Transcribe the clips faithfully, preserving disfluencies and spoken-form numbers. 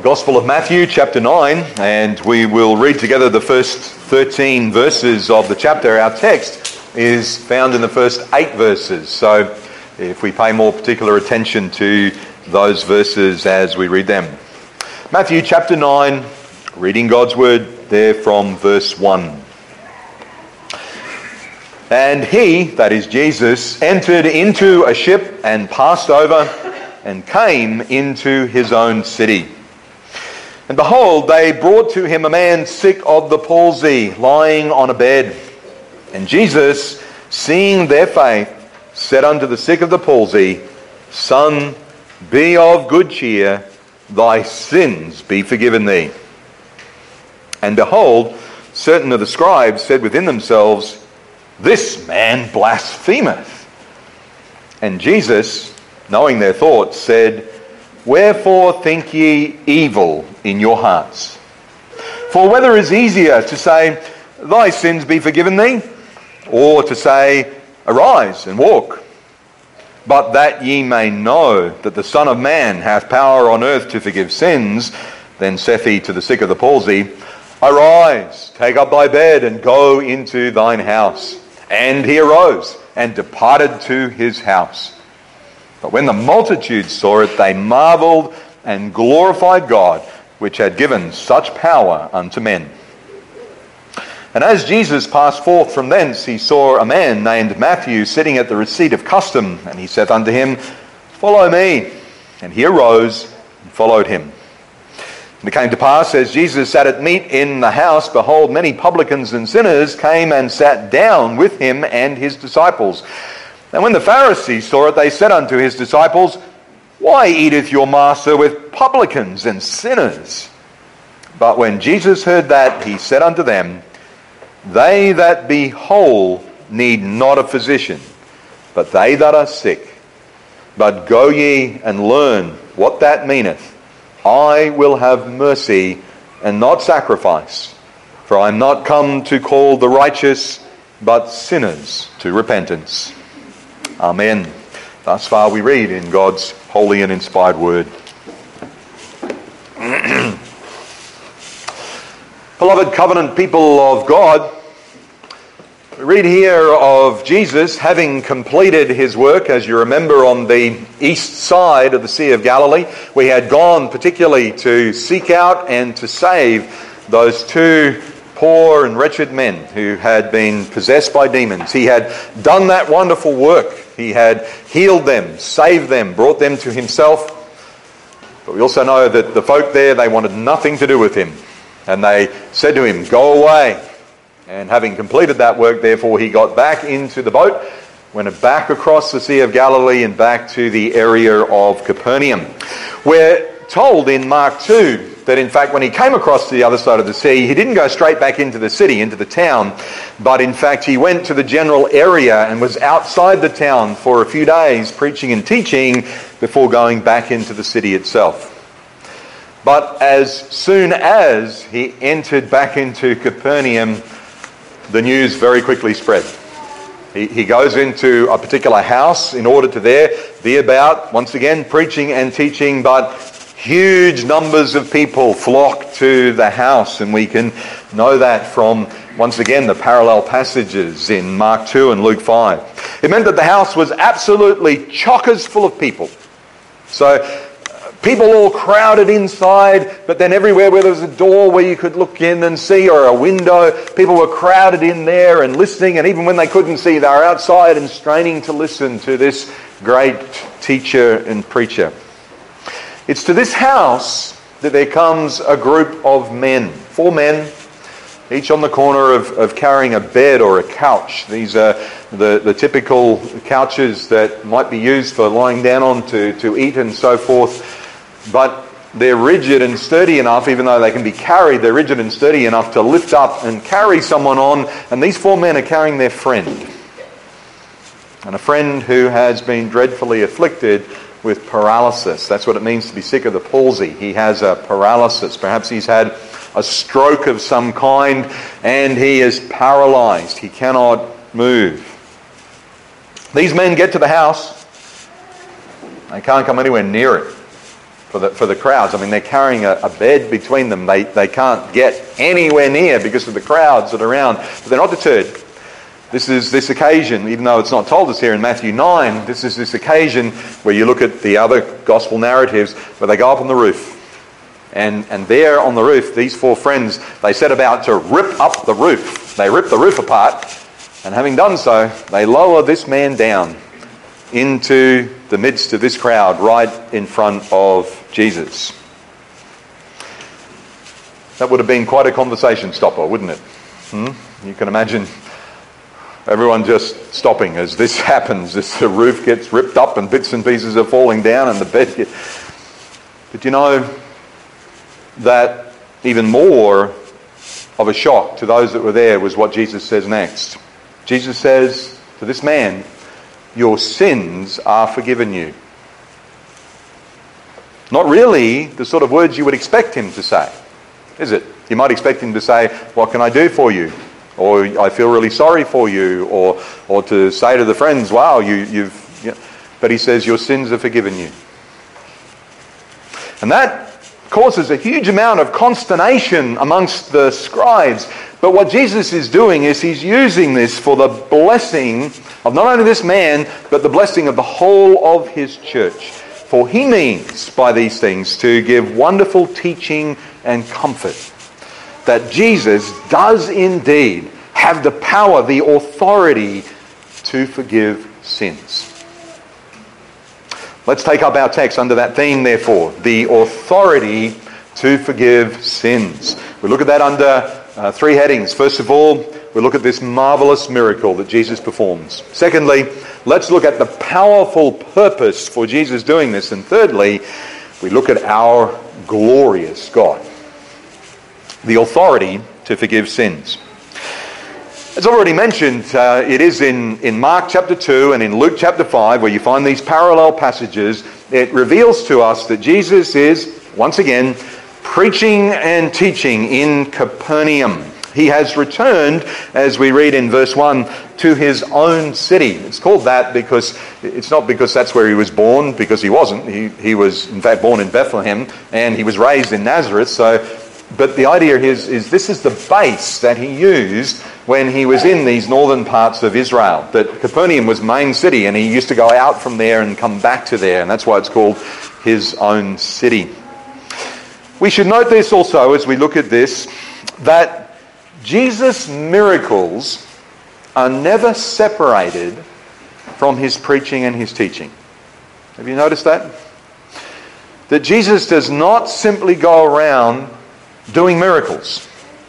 Gospel of Matthew, chapter nine, and we will read together the first thirteen verses of the chapter. Our text is found in the first eight verses, so if we pay more particular attention to those verses as we read them. Matthew chapter nine, reading God's word there from verse one. And he, that is Jesus, entered into a ship and passed over and came into his own city. And behold, they brought to him a man sick of the palsy, lying on a bed. And Jesus, seeing their faith, said unto the sick of the palsy, Son, be of good cheer, thy sins be forgiven thee. And behold, certain of the scribes said within themselves, This man blasphemeth. And Jesus, knowing their thoughts, said, Wherefore think ye evil in your hearts? For whether is easier to say, Thy sins be forgiven thee, or to say, Arise and walk? But that ye may know that the Son of Man hath power on earth to forgive sins, then saith he to the sick of the palsy, Arise, take up thy bed, and go into thine house. And he arose, and departed to his house. But when the multitude saw it, they marveled and glorified God, which had given such power unto men. And as Jesus passed forth from thence, he saw a man named Matthew sitting at the receipt of custom, and he saith unto him, Follow me. And he arose and followed him. And it came to pass, as Jesus sat at meat in the house, behold, many publicans and sinners came and sat down with him and his disciples. And when the Pharisees saw it, they said unto his disciples, Why eateth your master with publicans and sinners? But when Jesus heard that, he said unto them, They that be whole need not a physician, but they that are sick. But go ye and learn what that meaneth. I will have mercy and not sacrifice, for I am not come to call the righteous, but sinners to repentance. Amen. Thus far we read in God's holy and inspired word. Beloved covenant people of God, we read here of Jesus having completed his work. As you remember, on the east side of the Sea of Galilee, we had gone particularly to seek out and to save those two poor and wretched men who had been possessed by demons. He had done that wonderful work. He had healed them, saved them, brought them to himself. But we also know that the folk there, they wanted nothing to do with him. And they said to him, Go away. And having completed that work, therefore, he got back into the boat, went back across the Sea of Galilee and back to the area of Capernaum. We're told in Mark two that in fact when he came across to the other side of the sea, he didn't go straight back into the city, into the town, but in fact he went to the general area and was outside the town for a few days preaching and teaching before going back into the city itself. But as soon as he entered back into Capernaum, the news very quickly spread. He, he goes into a particular house in order to there be about, once again, preaching and teaching, but huge numbers of people flock to the house, and we can know that from, once again, the parallel passages in Mark two and Luke five. It meant that the house was absolutely chockers full of people. So people all crowded inside, but then everywhere where there was a door where you could look in and see, or a window, people were crowded in there and listening, and even when they couldn't see, they were outside and straining to listen to this great teacher and preacher. It's to this house that there comes a group of men, four men, each on the corner of, of carrying a bed or a couch. These are the, the typical couches that might be used for lying down on to, to eat and so forth. But they're rigid and sturdy enough, even though they can be carried, they're rigid and sturdy enough to lift up and carry someone on. And these four men are carrying their friend. And a friend who has been dreadfully afflicted with paralysis. That's what it means to be sick of the palsy. He has a paralysis. Perhaps he's had a stroke of some kind and he is paralyzed. He cannot move. These men get to the house. They can't come anywhere near it. for the, for the crowds. I mean, they're carrying a, a bed between them. They, they can't get anywhere near because of the crowds that are around. But they're not deterred. This is this occasion, even though it's not told us here in Matthew nine, this is this occasion where you look at the other gospel narratives where they go up on the roof. And, and there on the roof, these four friends, they set about to rip up the roof. They rip the roof apart. And having done so, they lower this man down into the midst of this crowd right in front of Jesus. That would have been quite a conversation stopper, wouldn't it? Hmm? You can imagine everyone just stopping as this happens, as the roof gets ripped up and bits and pieces are falling down and the bed gets... But you know that even more of a shock to those that were there was what Jesus says next. Jesus says to this man, "Your sins are forgiven you." Not really the sort of words you would expect him to say, is it? You might expect him to say, "What can I do for you?" Or "I feel really sorry for you," or or to say to the friends, "Wow, you, you've..." You know. But he says, "Your sins are forgiven you." And that causes a huge amount of consternation amongst the scribes. But what Jesus is doing is he's using this for the blessing of not only this man, but the blessing of the whole of his church. For he means by these things to give wonderful teaching and comfort. That Jesus does indeed have the power, the authority to forgive sins. Let's take up our text under that theme, therefore. The authority to forgive sins. We look at that under uh, three headings. First of all, we look at this marvelous miracle that Jesus performs. Secondly, let's look at the powerful purpose for Jesus doing this. And thirdly, we look at our glorious God. The authority to forgive sins. As already mentioned, uh, it is in, in Mark chapter two and in Luke chapter five where you find these parallel passages. It reveals to us that Jesus is, once again, preaching and teaching in Capernaum. He has returned, as we read in verse one, to his own city. It's called that because it's not because that's where he was born, because he wasn't. He, he was, in fact, born in Bethlehem and he was raised in Nazareth. So, but the idea is, is this is the base that he used when he was in these northern parts of Israel. That Capernaum was main city and he used to go out from there and come back to there. And that's why it's called his own city. We should note this also as we look at this, that Jesus' miracles are never separated from his preaching and his teaching. Have you noticed that? That Jesus does not simply go around doing miracles,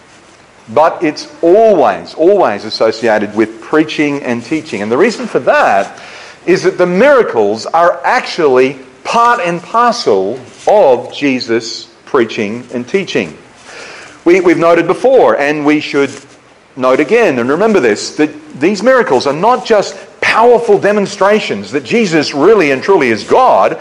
but it's always, always associated with preaching and teaching. And the reason for that is that the miracles are actually part and parcel of Jesus' preaching and teaching. We, we've noted before, and we should note again, and remember this, that these miracles are not just powerful demonstrations that Jesus really and truly is God.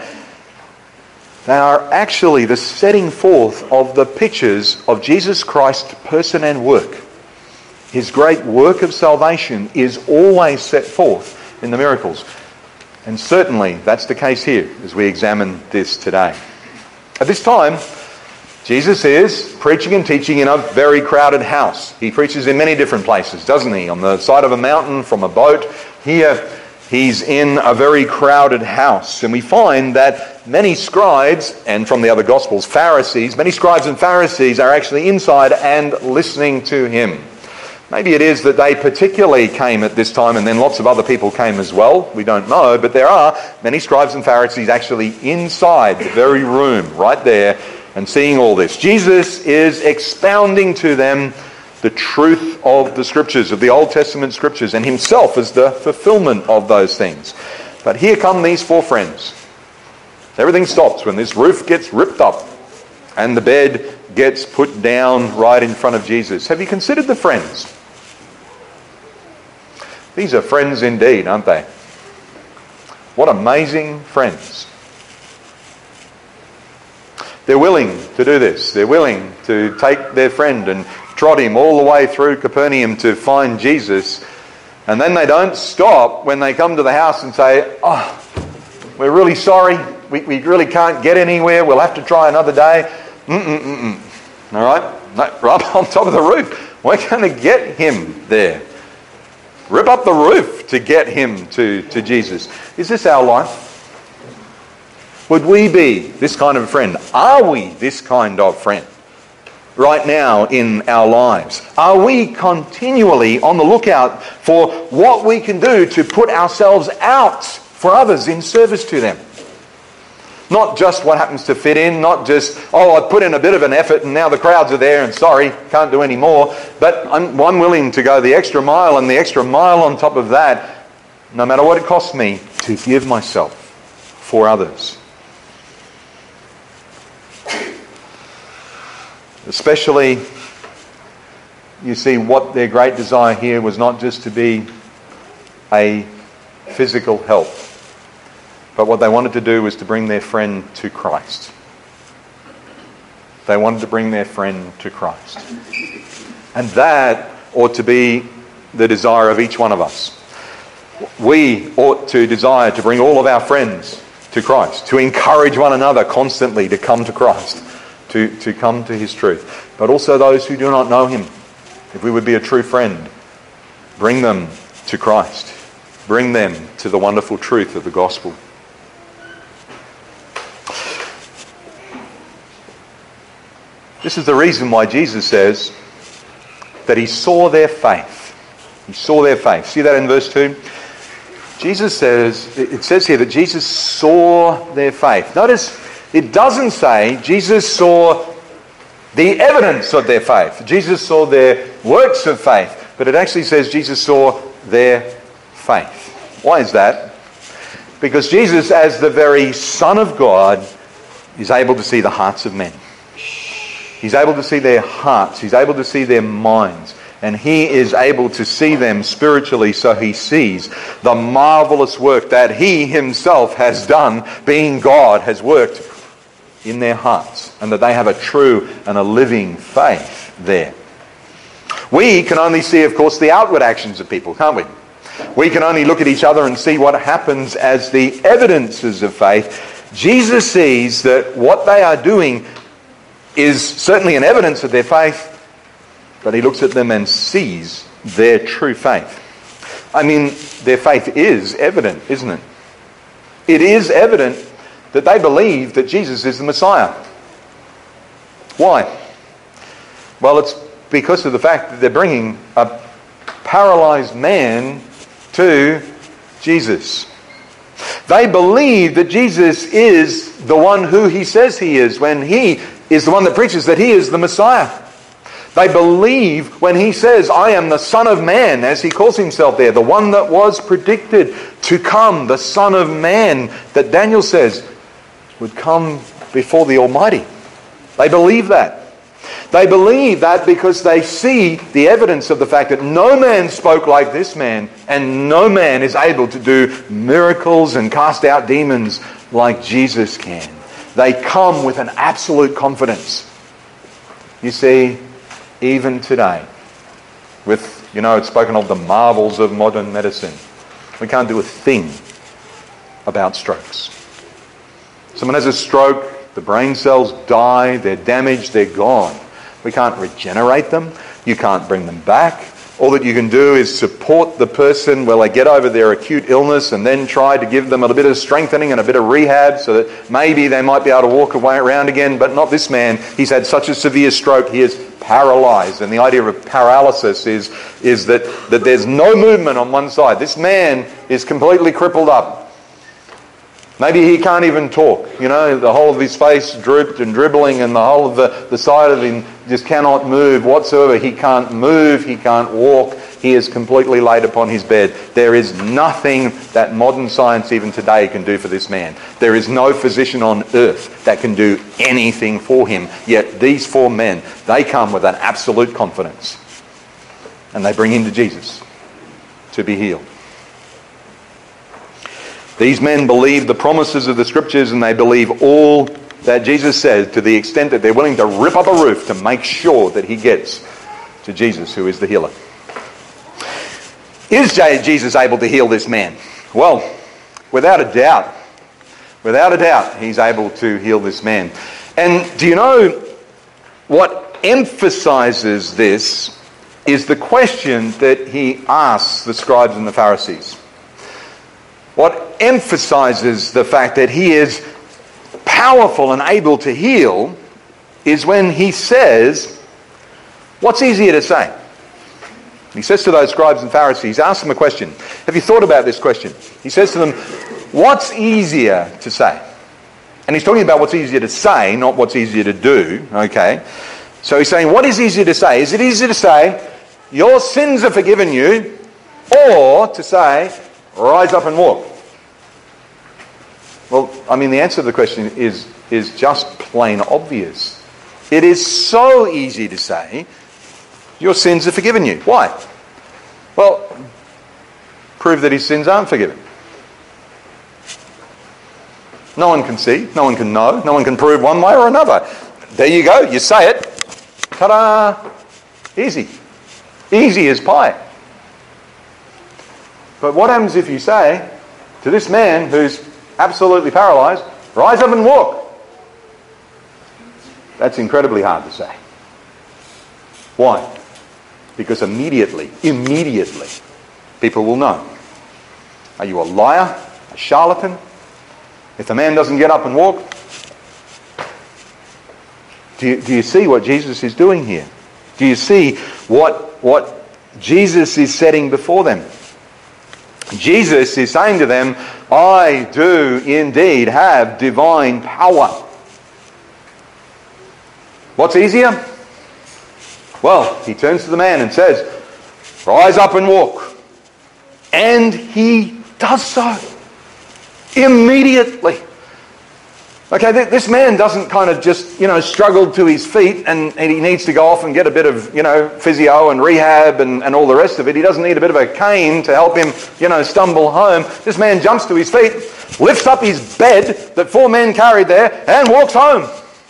They are actually the setting forth of the pictures of Jesus Christ's person and work. His great work of salvation is always set forth in the miracles. And certainly that's the case here as we examine this today. At this time, Jesus is preaching and teaching in a very crowded house. He preaches in many different places, doesn't he? On the side of a mountain, from a boat. Here, he's in a very crowded house. And we find that many scribes, and from the other Gospels, Pharisees, many scribes and Pharisees are actually inside and listening to him. Maybe it is that they particularly came at this time and then lots of other people came as well. We don't know. But there are many scribes and Pharisees actually inside the very room, right there, and seeing all this. Jesus is expounding to them the truth of the Scriptures, of the Old Testament Scriptures, and himself as the fulfillment of those things. But here come these four friends. Everything stops when this roof gets ripped up and the bed gets put down right in front of Jesus. Have you considered the friends? These are friends indeed, aren't they? What amazing friends. They're willing to do this. They're willing to take their friend and trot him all the way through Capernaum to find Jesus. And then they don't stop when they come to the house and say, "Oh, we're really sorry. we, we really can't get anywhere. We'll have to try another day. Mm-mm-mm-mm. All right? No, up on top of the roof. We're going to get him there. Rip up the roof to get him to, to Jesus. Is this our life? Would we be this kind of friend? Are we this kind of friend right now in our lives? Are we continually on the lookout for what we can do to put ourselves out for others in service to them? Not just what happens to fit in, not just, oh, I put in a bit of an effort and now the crowds are there and sorry, can't do any more. But I'm, I'm willing to go the extra mile and the extra mile on top of that, no matter what it costs me, to give myself for others. Especially, you see, what their great desire here was not just to be a physical help, but what they wanted to do was to bring their friend to Christ. They wanted to bring their friend to Christ. And that ought to be the desire of each one of us. We ought to desire to bring all of our friends to Christ, to encourage one another constantly to come to Christ, to, to come to his truth. But also those who do not know him. If we would be a true friend, bring them to Christ. Bring them to the wonderful truth of the gospel. This is the reason why Jesus says that he saw their faith. He saw their faith. See that in verse two? Jesus says, it says here that Jesus saw their faith. Notice, it doesn't say Jesus saw the evidence of their faith. Jesus saw their works of faith. But it actually says Jesus saw their faith. Why is that? Because Jesus, as the very Son of God, is able to see the hearts of men. He's able to see their hearts. He's able to see their minds. And he is able to see them spiritually, so he sees the marvelous work that he himself has done, being God, has worked in their hearts. And that they have a true and a living faith there. We can only see, of course, the outward actions of people, can't we? We can only look at each other and see what happens as the evidences of faith. Jesus sees that what they are doing is certainly an evidence of their faith, but he looks at them and sees their true faith. I mean, their faith is evident, isn't it? It is evident that they believe that Jesus is the Messiah. Why? Well, it's because of the fact that they're bringing a paralyzed man to Jesus. They believe that Jesus is the one who he says he is when he is the one that preaches that he is the Messiah. They believe when he says, I am the Son of Man, as he calls himself there, the one that was predicted to come, the Son of Man, that Daniel says would come before the Almighty. They believe that. They believe that because they see the evidence of the fact that no man spoke like this man, and no man is able to do miracles and cast out demons like Jesus can. They come with an absolute confidence. You see, even today, with, you know, it's spoken of the marvels of modern medicine. We can't do a thing about strokes. Someone has a stroke, the brain cells die, they're damaged, they're gone. We can't regenerate them. You can't bring them back. All that you can do is support the person while they get over their acute illness and then try to give them a bit of strengthening and a bit of rehab so that maybe they might be able to walk away around again. But not this man. He's had such a severe stroke, he is paralyzed. And the idea of paralysis is, is that, that there's no movement on one side. This man is completely crippled up. Maybe he can't even talk. You know, the whole of his face drooped and dribbling and the whole of the, the side of him just cannot move whatsoever. He can't move, he can't walk. He is completely laid upon his bed. There is nothing that modern science even today can do for this man. There is no physician on earth that can do anything for him. Yet these four men, they come with an absolute confidence. And they bring him to Jesus to be healed. These men believe the promises of the Scriptures and they believe all that Jesus says to the extent that they're willing to rip up a roof to make sure that he gets to Jesus, who is the healer. Is Jesus able to heal this man? Well, without a doubt, Without a doubt, he's able to heal this man. And do you know what emphasizes this is the question that he asks the scribes and the Pharisees. What emphasizes the fact that he is powerful and able to heal is when he says, what's easier to say? He says to those scribes and Pharisees, ask them a question. Have you thought about this question? He says to them, what's easier to say? And he's talking about what's easier to say, not what's easier to do, okay? So he's saying, what is easier to say? Is it easier to say, your sins are forgiven you, or to say, rise up and walk? Well, I mean, the answer to the question is, is just plain obvious. It is so easy to say, your sins are forgiven you. Why? Well, prove that his sins aren't forgiven. No one can see, no one can know, no one can prove one way or another. There you go, you say it. Ta-da! Easy. Easy as pie. But what happens if you say to this man who's absolutely paralyzed, rise up and walk? That's incredibly hard to say. Why? Because immediately, immediately, people will know. Are you a liar? A charlatan? If the man doesn't get up and walk? Do you, do you see what Jesus is doing here? Do you see what, what Jesus is setting before them? Jesus is saying to them, I do indeed have divine power. What's easier? Well, he turns to the man and says, rise up and walk. And he does so. Immediately. Okay, this man doesn't kind of just, you know, struggle to his feet and, and he needs to go off and get a bit of, you know, physio and rehab and, and all the rest of it. He doesn't need a bit of a cane to help him, you know, stumble home. This man jumps to his feet, lifts up his bed that four men carried there and walks home.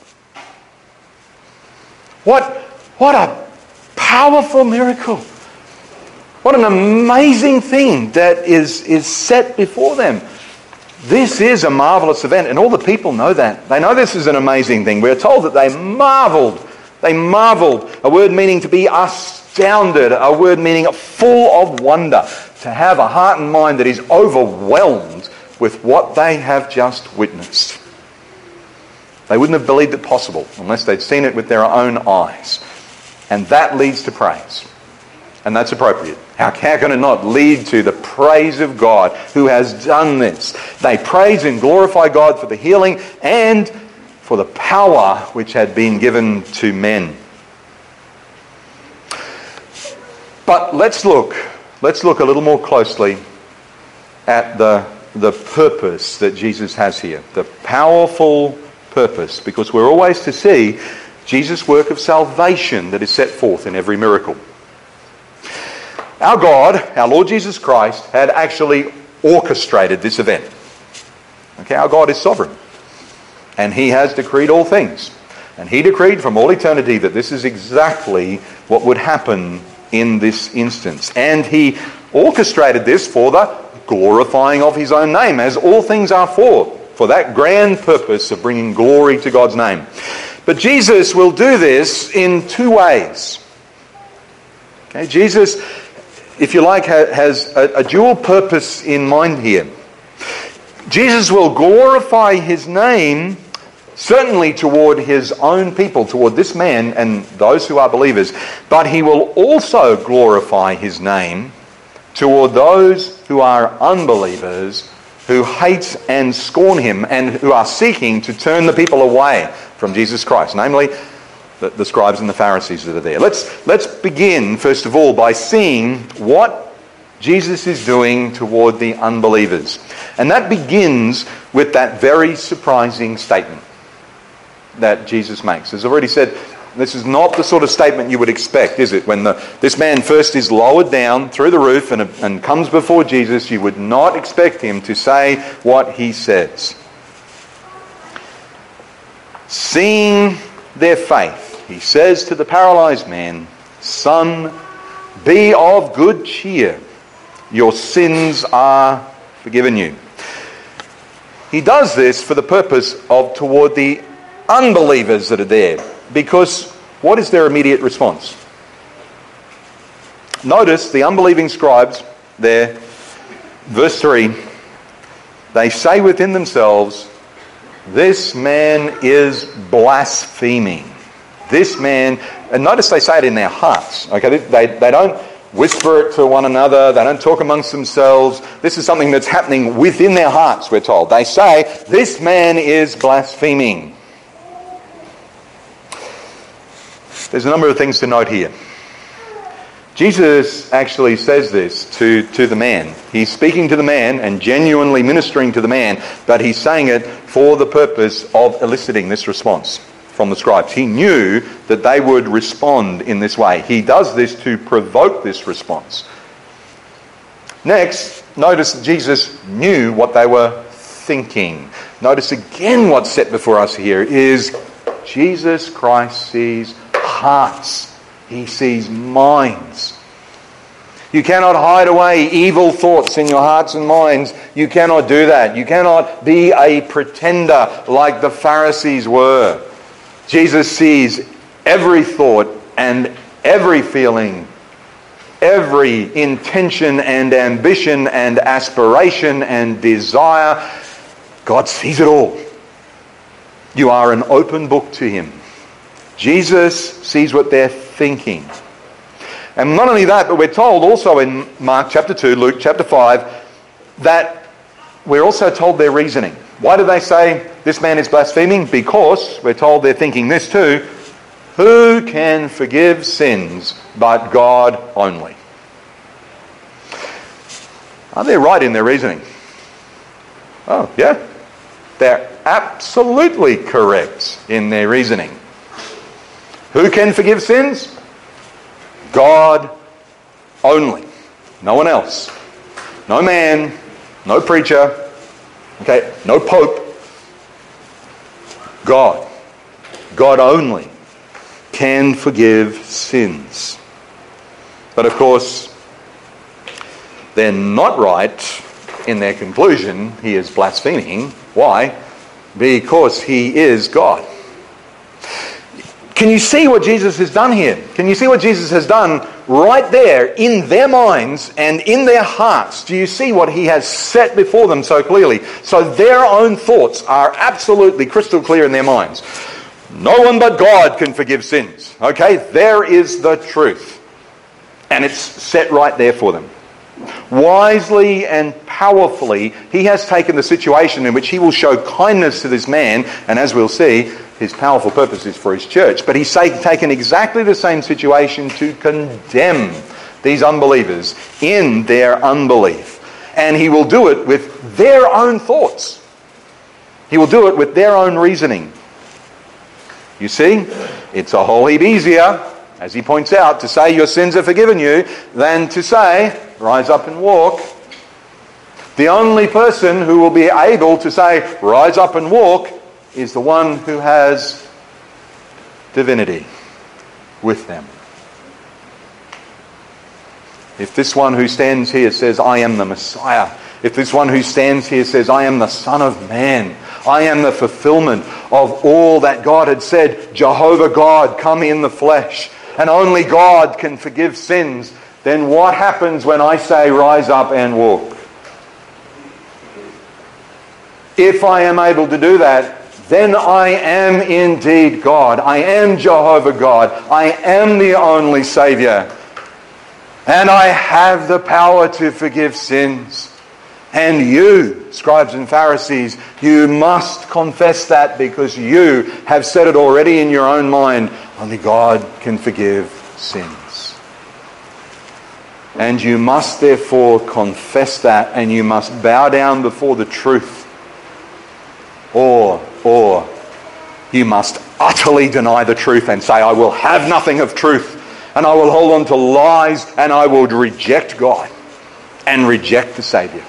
What, what a powerful miracle. What an amazing thing that is, is set before them. This is a marvelous event, and all the people know that. They know this is an amazing thing. We're told that they marveled. They marveled, a word meaning to be astounded, a word meaning full of wonder, to have a heart and mind that is overwhelmed with what they have just witnessed. They wouldn't have believed it possible unless they'd seen it with their own eyes. And that leads to praise. And that's appropriate. How, how can it not lead to the praise of God who has done this? They praise and glorify God for the healing and for the power which had been given to men. But let's look, let's look a little more closely at the, the purpose that Jesus has here. The powerful purpose, because we're always to see Jesus' work of salvation that is set forth in every miracle. Our God, our Lord Jesus Christ, had actually orchestrated this event. Okay, our God is sovereign. And He has decreed all things. And He decreed from all eternity that this is exactly what would happen in this instance. And He orchestrated this for the glorifying of His own name, as all things are for, for that grand purpose of bringing glory to God's name. But Jesus will do this in two ways. Okay, Jesus, if you like, has a, a dual purpose in mind here. Jesus will glorify His name certainly toward His own people, toward this man and those who are believers, but He will also glorify His name toward those who are unbelievers, who hate and scorn Him and who are seeking to turn the people away from Jesus Christ, namely the, the scribes and the Pharisees that are there. Let's, let's begin, first of all, by seeing what Jesus is doing toward the unbelievers. And that begins with that very surprising statement that Jesus makes. As I've already said, this is not the sort of statement you would expect, is it? When the, this man first is lowered down through the roof and, and comes before Jesus, you would not expect him to say what he says. Seeing their faith, he says to the paralyzed man, "Son, be of good cheer. Your sins are forgiven you." He does this for the purpose of toward the unbelievers that are there. Because what is their immediate response? Notice the unbelieving scribes there, verse three, they say within themselves, this man is blaspheming. This man, and notice they say it in their hearts. Okay, they, they, they don't whisper it to one another. They don't talk amongst themselves. This is something that's happening within their hearts, we're told. They say, this man is blaspheming. There's a number of things to note here. Jesus actually says this to, to the man. He's speaking to the man and genuinely ministering to the man, but he's saying it for the purpose of eliciting this response from the scribes. He knew that they would respond in this way. He does this to provoke this response. Next, notice that Jesus knew what they were thinking. Notice again what's set before us here is Jesus Christ sees hearts. He sees minds. You cannot hide away evil thoughts in your hearts and minds. You cannot do that. You cannot be a pretender like the Pharisees were. Jesus sees every thought and every feeling, every intention and ambition and aspiration and desire. God sees it all. You are an open book to Him. Jesus sees what they're thinking. And not only that, but we're told also in Mark chapter two, Luke chapter five, that we're also told their reasoning. Why do they say this man is blaspheming? Because we're told they're thinking this too. Who can forgive sins but God only? Are they right in their reasoning? Oh, yeah. They're absolutely correct in their reasoning. Who can forgive sins? God only. No one else. No man, no preacher, okay, no pope. God. God only can forgive sins. But of course, they're not right in their conclusion. He is blaspheming. Why? Because He is God. Can you see what Jesus has done here? Can you see what Jesus has done right there in their minds and in their hearts? Do you see what He has set before them so clearly? So their own thoughts are absolutely crystal clear in their minds. No one but God can forgive sins. Okay, there is the truth. And it's set right there for them. Wisely and powerfully, He has taken the situation in which He will show kindness to this man, and as we'll see, His powerful purpose is for His church. But He's taken exactly the same situation to condemn these unbelievers in their unbelief. And He will do it with their own thoughts. He will do it with their own reasoning. You see, it's a whole heap easier, as He points out, to say your sins are forgiven you than to say, rise up and walk. The only person who will be able to say, rise up and walk, is the one who has divinity with them. If this one who stands here says, I am the Messiah, if this one who stands here says, I am the Son of Man, I am the fulfillment of all that God had said, Jehovah God, come in the flesh, and only God can forgive sins, then what happens when I say, rise up and walk? If I am able to do that, then I am indeed God. I am Jehovah God. I am the only Saviour. And I have the power to forgive sins. And you, scribes and Pharisees, you must confess that because you have said it already in your own mind. Only God can forgive sins. And you must therefore confess that, and you must bow down before the truth. Or, or you must utterly deny the truth and say, I will have nothing of truth, and I will hold on to lies, and I will reject God and reject the Saviour.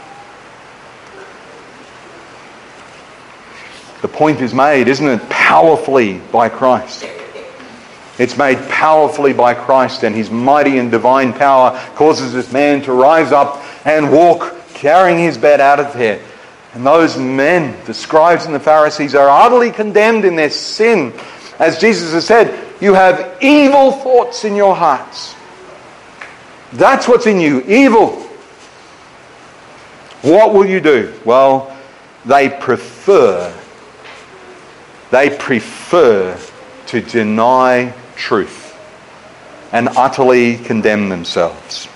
The point is made, isn't it? Powerfully by Christ. It's made powerfully by Christ, and His mighty and divine power causes this man to rise up and walk, carrying his bed out of there. And those men, the scribes and the Pharisees, are utterly condemned in their sin. As Jesus has said, you have evil thoughts in your hearts. That's what's in you, evil. What will you do? Well, they prefer, they prefer to deny truth and utterly condemn themselves.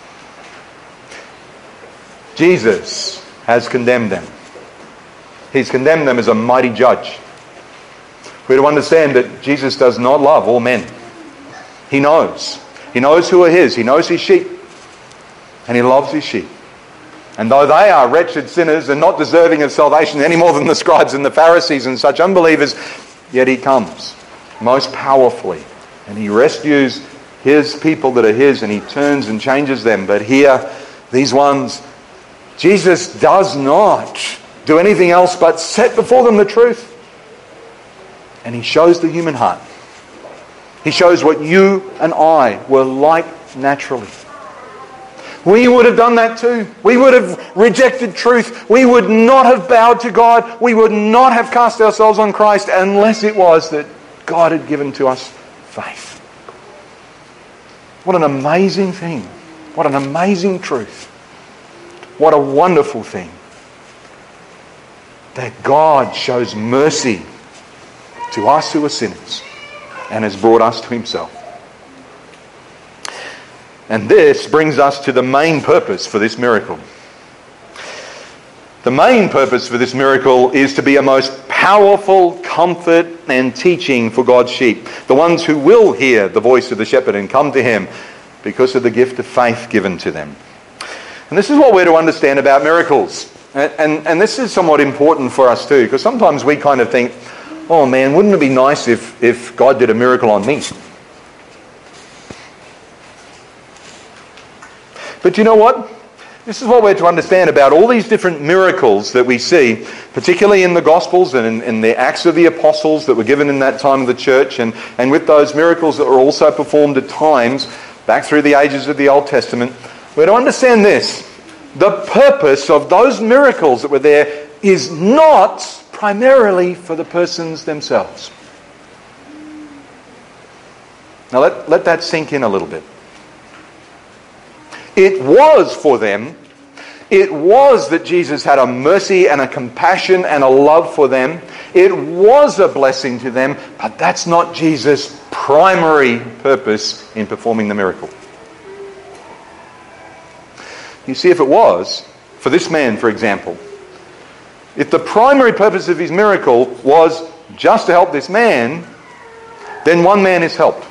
Jesus has condemned them. He's condemned them as a mighty judge. We're to understand that Jesus does not love all men. He knows. He knows who are his. He knows his sheep. And he loves his sheep. And though they are wretched sinners and not deserving of salvation any more than the scribes and the Pharisees and such unbelievers, yet he comes most powerfully. And he rescues his people that are his, and he turns and changes them. But here, these ones, Jesus does not do anything else but set before them the truth. And he shows the human heart. He shows what you and I were like naturally. We would have done that too. We would have rejected truth. We would not have bowed to God. We would not have cast ourselves on Christ unless it was that God had given to us faith. What an amazing thing. What an amazing truth. What a wonderful thing. That God shows mercy to us who are sinners and has brought us to himself. And this brings us to the main purpose for this miracle. The main purpose for this miracle is to be a most powerful comfort and teaching for God's sheep, the ones who will hear the voice of the shepherd and come to him because of the gift of faith given to them. And this is what we're to understand about miracles. And, and, and this is somewhat important for us too, because sometimes we kind of think, oh man, wouldn't it be nice if, if God did a miracle on me? But you know what? This is what we're to understand about all these different miracles that we see, particularly in the Gospels and in, in the Acts of the Apostles that were given in that time of the church, and, and with those miracles that were also performed at times back through the ages of the Old Testament. We're to understand this. The purpose of those miracles that were there is not primarily for the persons themselves. Now let, let that sink in a little bit. It was for them. It was that Jesus had a mercy and a compassion and a love for them. It was a blessing to them, but that's not Jesus' primary purpose in performing the miracle. You see, if it was, for this man, for example, if the primary purpose of his miracle was just to help this man, then one man is helped.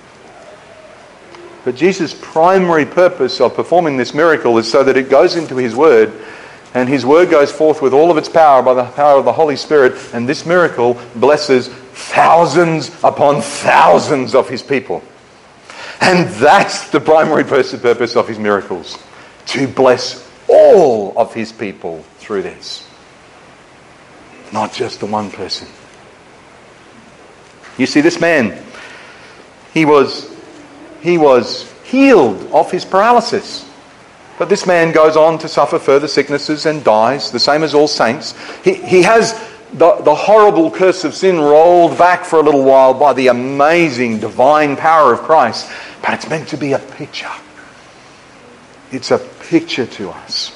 But Jesus' primary purpose of performing this miracle is so that it goes into his word, and his word goes forth with all of its power by the power of the Holy Spirit, and this miracle blesses thousands upon thousands of his people. And that's the primary purpose of his miracles, to bless all of his people through this. Not just the one person. You see, this man, he was, he was healed of his paralysis. But this man goes on to suffer further sicknesses and dies, the same as all saints. He, he has the, the horrible curse of sin rolled back for a little while by the amazing divine power of Christ. But it's meant to be a picture. It's a picture to us.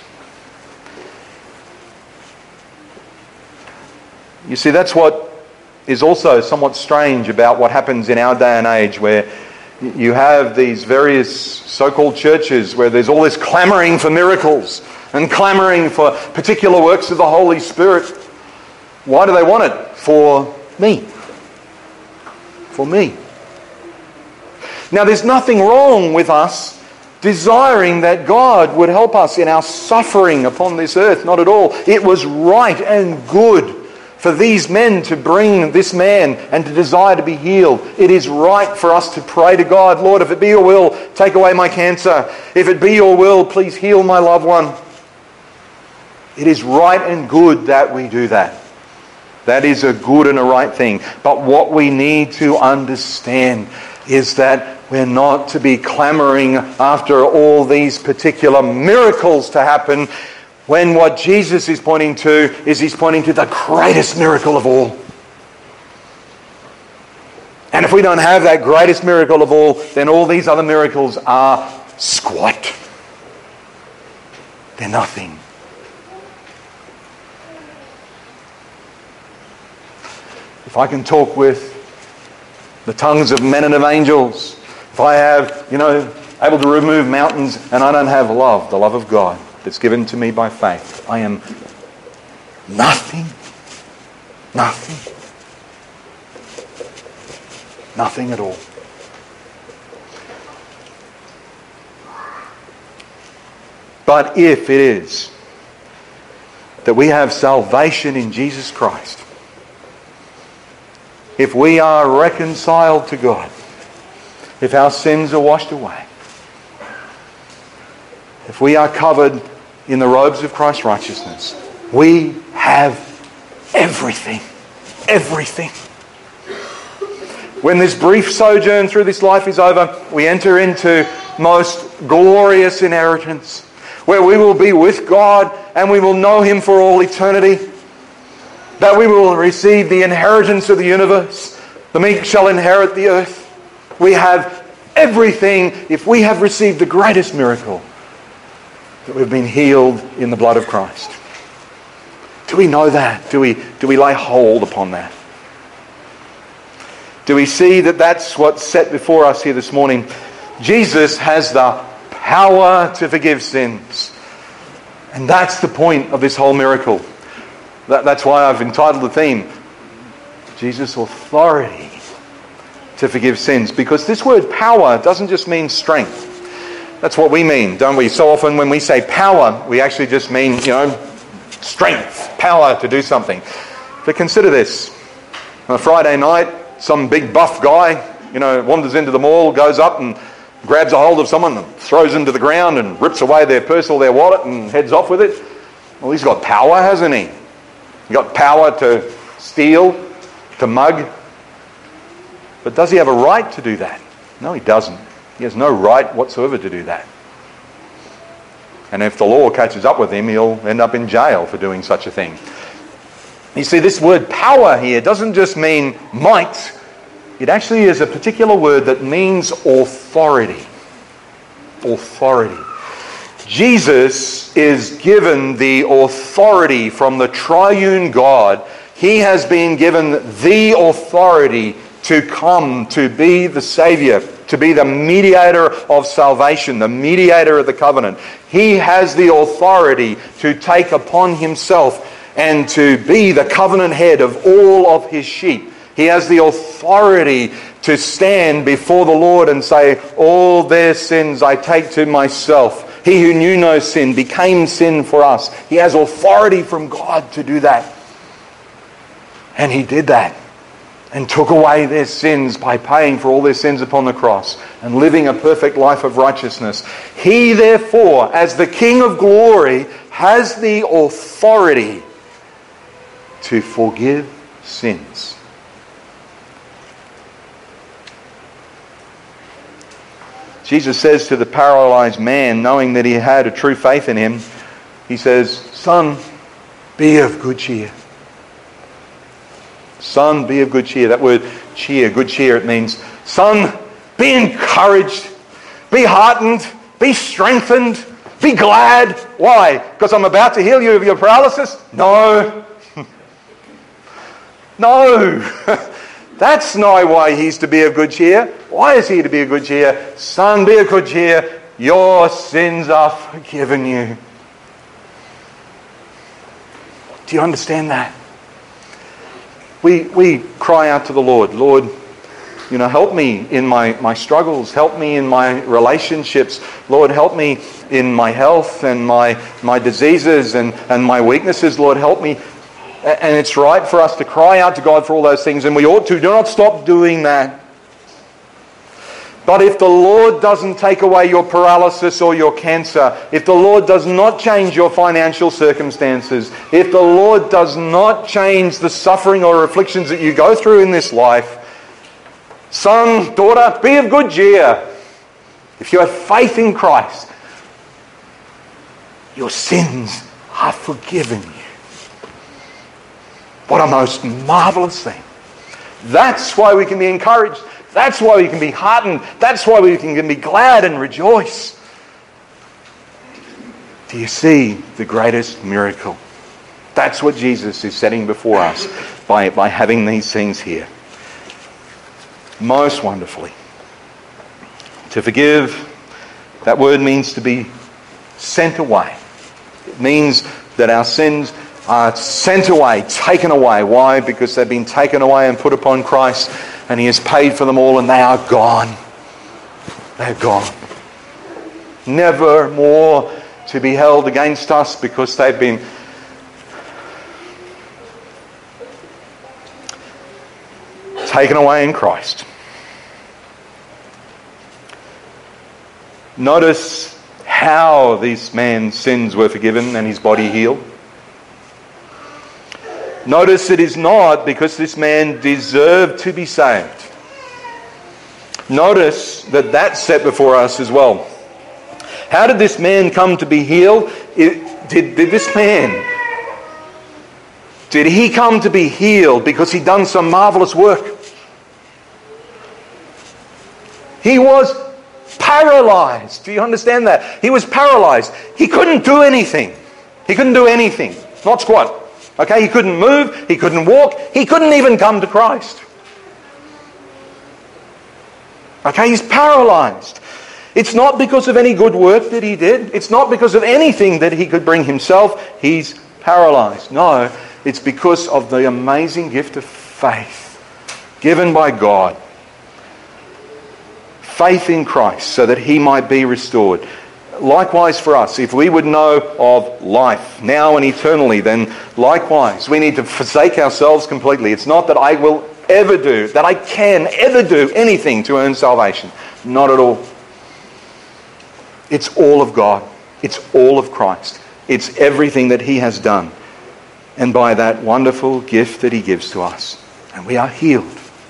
You see, that's what is also somewhat strange about what happens in our day and age, where you have these various so-called churches where there's all this clamouring for miracles and clamouring for particular works of the Holy Spirit. Why do they want it? For me. For me. Now, there's nothing wrong with us desiring that God would help us in our suffering upon this earth. Not at all. It was right and good for these men to bring this man and to desire to be healed. It is right for us to pray to God, Lord, if it be your will, take away my cancer. If it be your will, please heal my loved one. It is right and good that we do that. That is a good and a right thing. But what we need to understand is that we're not to be clamouring after all these particular miracles to happen. When what Jesus is pointing to is he's pointing to the greatest miracle of all. And if we don't have that greatest miracle of all, then all these other miracles are squat. They're nothing. If I can talk with the tongues of men and of angels, if I have, you know, able to remove mountains, and I don't have love, the love of God that's given to me by faith, I am nothing. Nothing. Nothing at all. But if it is that we have salvation in Jesus Christ, if we are reconciled to God, if our sins are washed away, if we are covered in the robes of Christ's righteousness, we have everything. Everything. When this brief sojourn through this life is over, we enter into most glorious inheritance, where we will be with God and we will know Him for all eternity. That we will receive the inheritance of the universe. The meek shall inherit the earth. We have everything if we have received the greatest miracle, that we've been healed in the blood of Christ. Do we know that? Do we, do we lay hold upon that? Do we see that that's what's set before us here this morning? Jesus has the power to forgive sins. And that's the point of this whole miracle. That, that's why I've entitled the theme, Jesus' authority to forgive sins. Because this word power doesn't just mean strength. That's what we mean, don't we? So often when we say power, we actually just mean, you know, strength, power to do something. But consider this. On a Friday night, some big buff guy, you know, wanders into the mall, goes up and grabs a hold of someone and throws them to the ground and rips away their purse or their wallet and heads off with it. Well, he's got power, hasn't he? He's got power to steal, to mug. But does he have a right to do that? No, he doesn't. He has no right whatsoever to do that. And if the law catches up with him, he'll end up in jail for doing such a thing. You see, this word power here doesn't just mean might. It actually is a particular word that means authority. Authority. Jesus is given the authority from the triune God. He has been given the authority to come to be the Saviour, to be the mediator of salvation, the mediator of the covenant. He has the authority to take upon himself and to be the covenant head of all of his sheep. He has the authority to stand before the Lord and say, all their sins I take to myself. He who knew no sin became sin for us. He has authority from God to do that. And he did that and took away their sins by paying for all their sins upon the cross and living a perfect life of righteousness. He therefore, as the King of glory, has the authority to forgive sins. Jesus says to the paralyzed man, knowing that he had a true faith in him, he says, "Son, be of good cheer." Son, be of good cheer. That word cheer, good cheer, it means, son, be encouraged, be heartened, be strengthened, be glad. Why? Because I'm about to heal you of your paralysis? No. No. That's not why he's to be of good cheer. Why is he to be of good cheer? Son, be of good cheer. Your sins are forgiven you. Do you understand that? We we cry out to the Lord, Lord, you know, help me in my, my struggles. Help me in my relationships. Lord, help me in my health and my, my diseases and, and my weaknesses. Lord, help me. And it's right for us to cry out to God for all those things, and we ought to. Do not stop doing that. But if the Lord doesn't take away your paralysis or your cancer, if the Lord does not change your financial circumstances, if the Lord does not change the suffering or afflictions that you go through in this life, son, daughter, be of good cheer. If you have faith in Christ, your sins are forgiven you. What a most marvelous thing. That's why we can be encouraged. That's why we can be heartened. That's why we can be glad and rejoice. Do you see the greatest miracle? That's what Jesus is setting before us by, by having these things here. Most wonderfully. To forgive, that word means to be sent away. It means that our sins are sent away, taken away. Why? Because they've been taken away and put upon Christ, and He has paid for them all, and they are gone. They're gone. Never more to be held against us because they've been taken away in Christ. Notice how this man's sins were forgiven and his body healed. Notice it is not because this man deserved to be saved. Notice that that's set before us as well. How did this man come to be healed? It, did, did this man, did he come to be healed because he'd done some marvelous work? He was paralyzed. Do you understand that? He was paralyzed. He couldn't do anything. He couldn't do anything. Not squat. Okay, he couldn't move. He couldn't walk. He couldn't even come to Christ. Okay, he's paralyzed. It's not because of any good work that he did. It's not because of anything that he could bring himself. He's paralyzed. No, it's because of the amazing gift of faith given by God. Faith in Christ so that he might be restored. Likewise for us, if we would know of life now and eternally, then likewise we need to forsake ourselves completely. It's not that I will ever do, that I can ever do anything to earn salvation. Not at all. It's all of God. It's all of Christ. It's everything that He has done. And by that wonderful gift that He gives to us. And we are healed.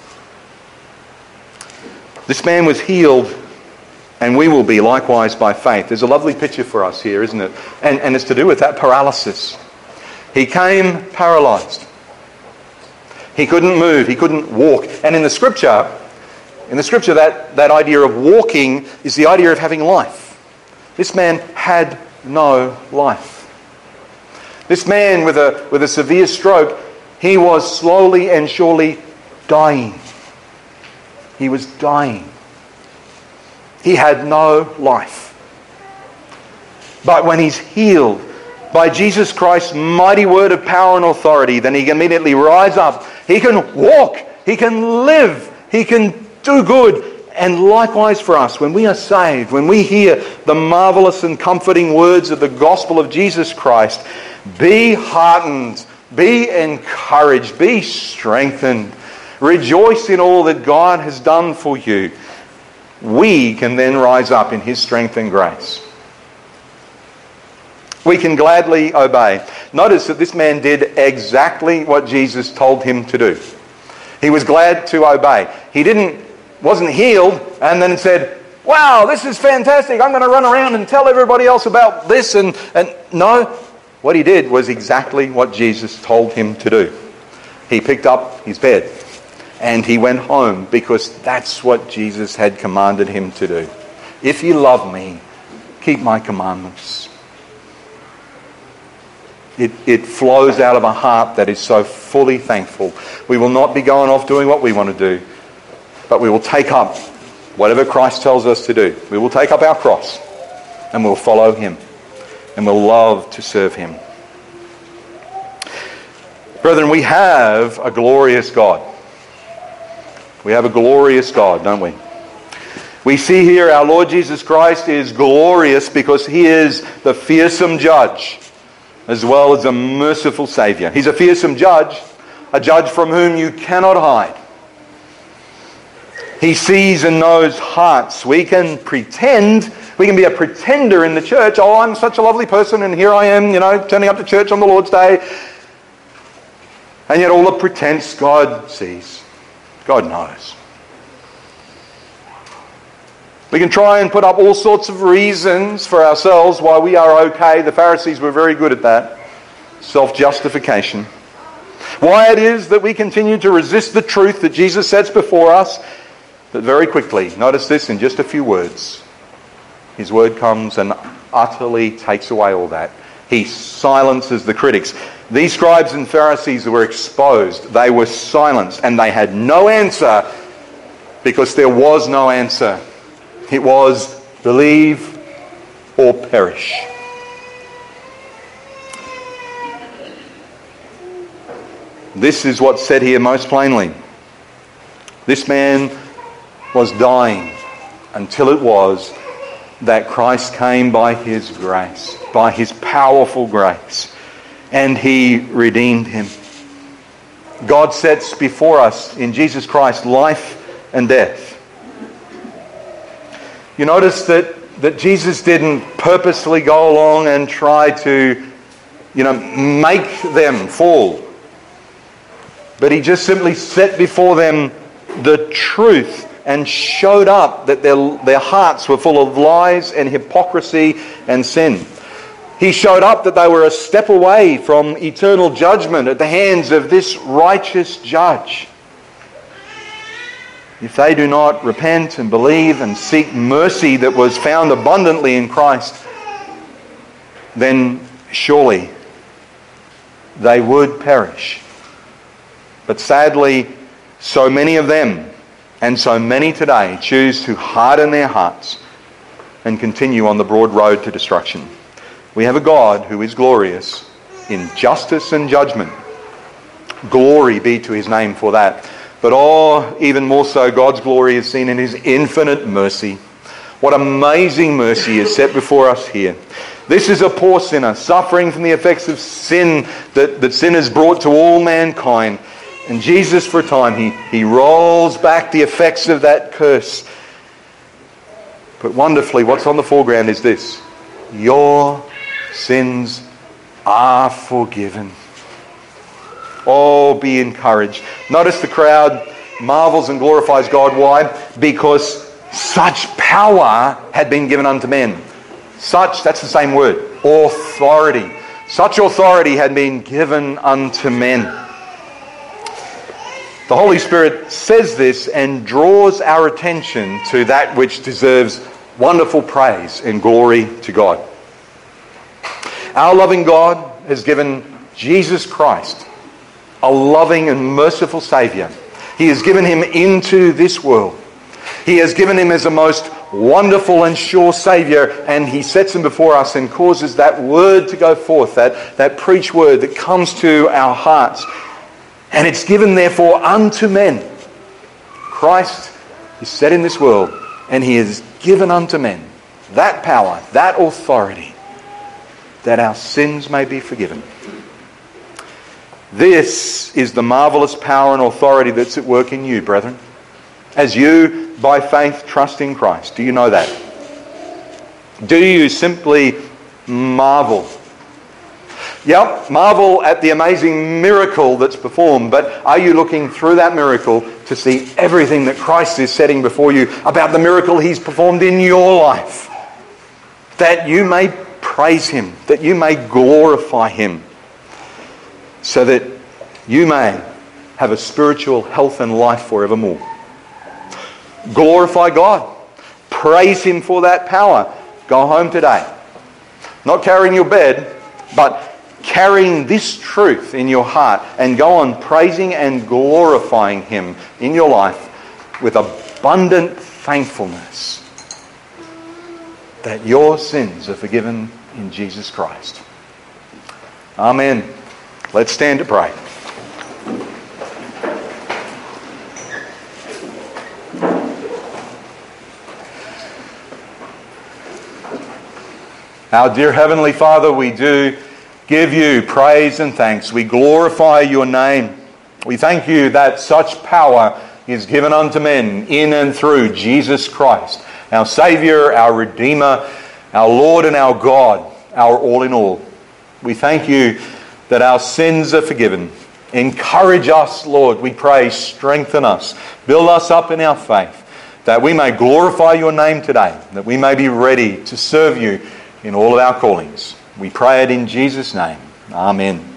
This man was healed, and we will be likewise by faith. There's a lovely picture for us here, isn't it? And, and it's to do with that paralysis. He came paralyzed. He couldn't move. He couldn't walk. And in the scripture, in the scripture, that, that idea of walking is the idea of having life. This man had no life. This man with a, with a severe stroke, he was slowly and surely dying. He was dying. He had no life. But when he's healed by Jesus Christ's mighty word of power and authority, then he can immediately rise up. He can walk. He can live. He can do good. And likewise for us, when we are saved, when we hear the marvelous and comforting words of the gospel of Jesus Christ, be heartened, be encouraged, be strengthened. Rejoice in all that God has done for you. We can then rise up in His strength and grace. We can gladly obey. Notice that this man did exactly what Jesus told him to do. He was glad to obey. He didn't, wasn't healed and then said, wow, this is fantastic. I'm going to run around and tell everybody else about this. And, and no, what he did was exactly what Jesus told him to do. He picked up his bed and he went home because that's what Jesus had commanded him to do. If you love me, keep my commandments. It, it flows out of a heart that is so fully thankful. We will not be going off doing what we want to do, but we will take up whatever Christ tells us to do. We will take up our cross and we'll follow Him and we'll love to serve Him. Brethren, we have a glorious God. We have a glorious God, don't we? We see here our Lord Jesus Christ is glorious because He is the fearsome judge as well as a merciful Saviour. He's a fearsome judge, a judge from whom you cannot hide. He sees and knows hearts. We can pretend, we can be a pretender in the church. Oh, I'm such a lovely person and here I am, you know, turning up to church on the Lord's Day. And yet all the pretense God sees. God knows. We can try and put up all sorts of reasons for ourselves why we are okay. The Pharisees were very good at that. Self-justification. Why it is that we continue to resist the truth that Jesus sets before us. But very quickly, notice this in just a few words. His word comes and utterly takes away all that. He silences the critics. These scribes and Pharisees were exposed. They were silenced and they had no answer because there was no answer. It was believe or perish. This is what's said here most plainly. This man was dying until it was that Christ came by his grace, by his powerful grace, and he redeemed him. God sets before us in Jesus Christ life and death. You notice that, that Jesus didn't purposely go along and try to, you know, make them fall. But he just simply set before them the truth and showed up that their, their hearts were full of lies and hypocrisy and sin. He showed up that they were a step away from eternal judgment at the hands of this righteous judge. If they do not repent and believe and seek mercy that was found abundantly in Christ, then surely they would perish. But sadly, so many of them and so many today choose to harden their hearts and continue on the broad road to destruction. We have a God who is glorious in justice and judgment. Glory be to his name for that. But oh, even more so, God's glory is seen in his infinite mercy. What amazing mercy is set before us here. This is a poor sinner suffering from the effects of sin that, that sin has brought to all mankind. And Jesus, for a time, he, he rolls back the effects of that curse. But wonderfully, what's on the foreground is this: your sins are forgiven. Oh, be encouraged. Notice the crowd marvels and glorifies God. Why? Because such power had been given unto men. Such, that's the same word, authority. Such authority had been given unto men. The Holy Spirit says this and draws our attention to that which deserves wonderful praise and glory to God. Our loving God has given Jesus Christ, a loving and merciful Saviour. He has given him into this world. He has given him as a most wonderful and sure Saviour, and he sets him before us and causes that word to go forth, that, that preach word that comes to our hearts. And it's given therefore unto men. Christ is set in this world, and he is given unto men that power, that authority, that our sins may be forgiven. This is the marvellous power and authority that's at work in you, brethren. As you, by faith, trust in Christ. Do you know that? Do you simply marvel? Yep, marvel at the amazing miracle that's performed, but are you looking through that miracle to see everything that Christ is setting before you about the miracle he's performed in your life? That you may praise him, that you may glorify him, so that you may have a spiritual health and life forevermore. Glorify God. Praise him for that power. Go home today, not carrying your bed, but carrying this truth in your heart, and go on praising and glorifying him in your life with abundant thankfulness that your sins are forgiven in Jesus Christ. Amen. Let's stand to pray. Our dear Heavenly Father, we do give you praise and thanks. We glorify your name. We thank you that such power is given unto men in and through Jesus Christ, our Saviour, our Redeemer, our Lord and our God, our all in all. We thank you that our sins are forgiven. Encourage us, Lord, we pray. Strengthen us. Build us up in our faith. that we may glorify your name today, that we may be ready to serve you in all of our callings. We pray it in Jesus' name. Amen.